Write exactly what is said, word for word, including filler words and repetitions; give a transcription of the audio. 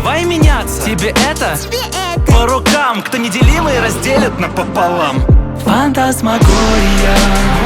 давай меняться. Тебе это? Тебе это По рукам, кто неделимый разделит напополам. Фантасмагория.